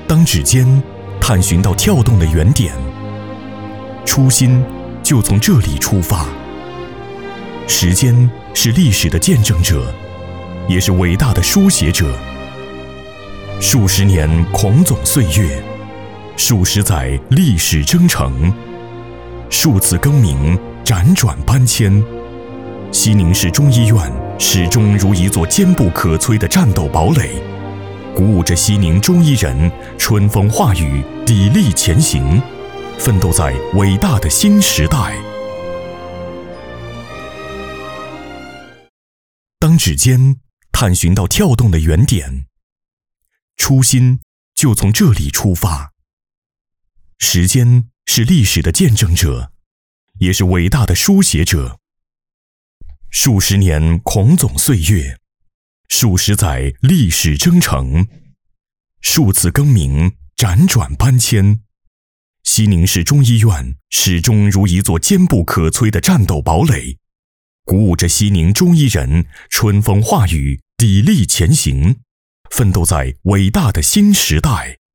当指尖探寻到跳动的原点，初心就从这里出发。时间是历史的见证者，也是伟大的书写者。数十年狂总岁月，数十载历史征程，数次更名辗转搬迁，西宁市中医院始终如一座坚不可摧的战斗堡垒，鼓舞着西宁中医人春风化雨，砥砺前行，奋斗在伟大的新时代。当指尖探寻到跳动的原点，初心就从这里出发。时间是历史的见证者，也是伟大的书写者。数十年狂总岁月，数十载历史征程，数次更名辗转搬迁，西宁市中医院始终如一座坚不可摧的战斗堡垒，鼓舞着西宁中医人春风化雨，砥砺前行，奋斗在伟大的新时代。